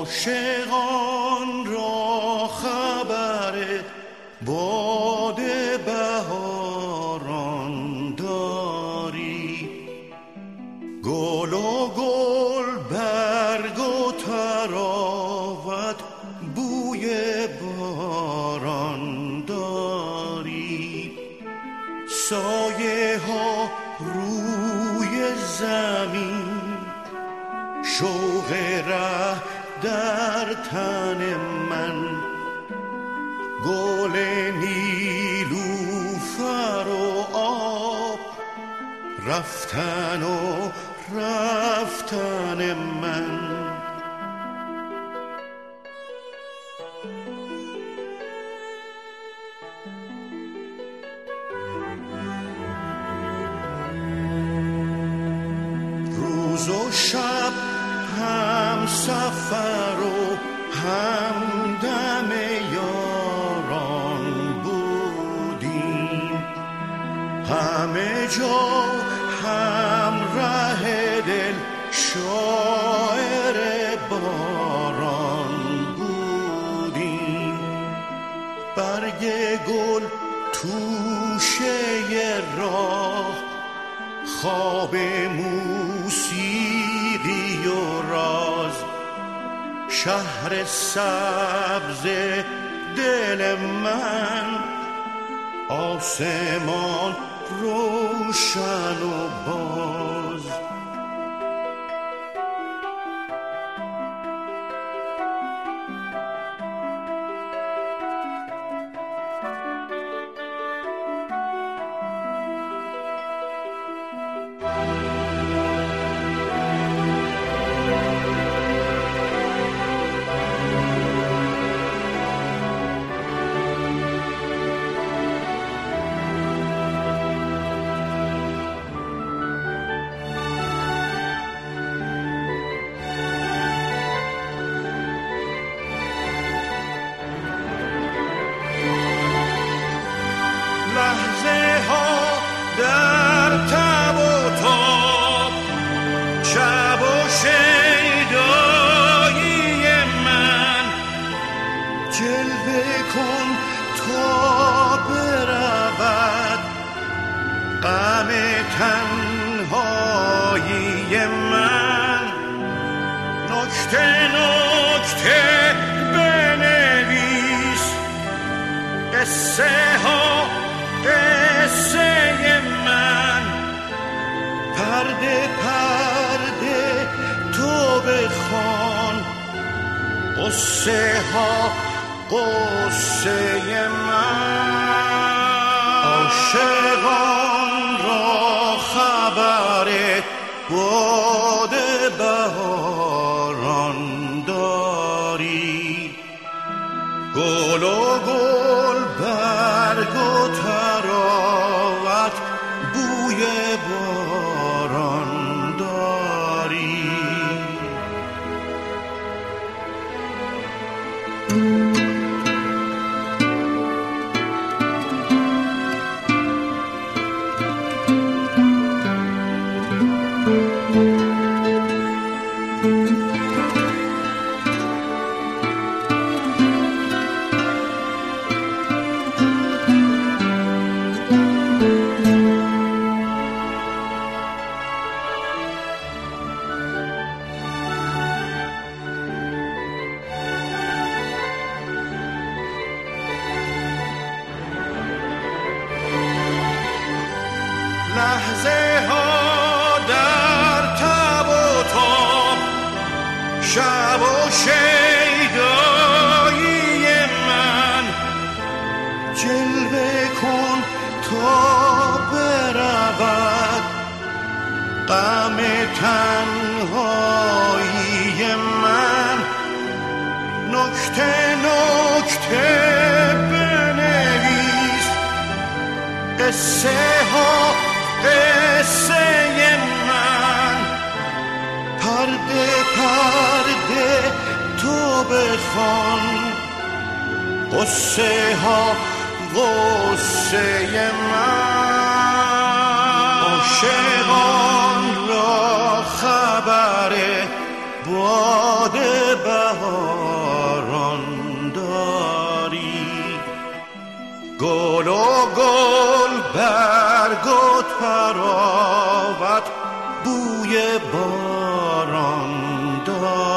عاشقان را خبر باد بهاران داری، گل و گل برگ و تراوت بوی باران داری، سایه ها روی زمین شوق ره در تن من، گل نیلوفر و آب رفتن و رفتن من. روز و شب هم سفر و هم دم یاران بودیم، همه جا هم ره دل شاعر باران بودیم، برگ گل توشه راه خواب موسیقی و راز، شهر سبز دل من آسمان روشن و باز. تنهایی من نکته نکته بنویس، قصه ها قصه من، پرده پرده تو بخوان، قصه ها قصه من. عاشقان را خبر باد بهاران داری، گل و گل برگ و تراوت بوی باران داری. لحظه ها در تب و تاب، شب و شیدایی من، جلوه کن تا برود غم تنهایی من، نکته نکته بنویس، قصه ها قصه من، پرده پرده تو بخوان، قصه ها قصه من. عاشقان را خبر باد بهار و تراوت بوی باران دارد.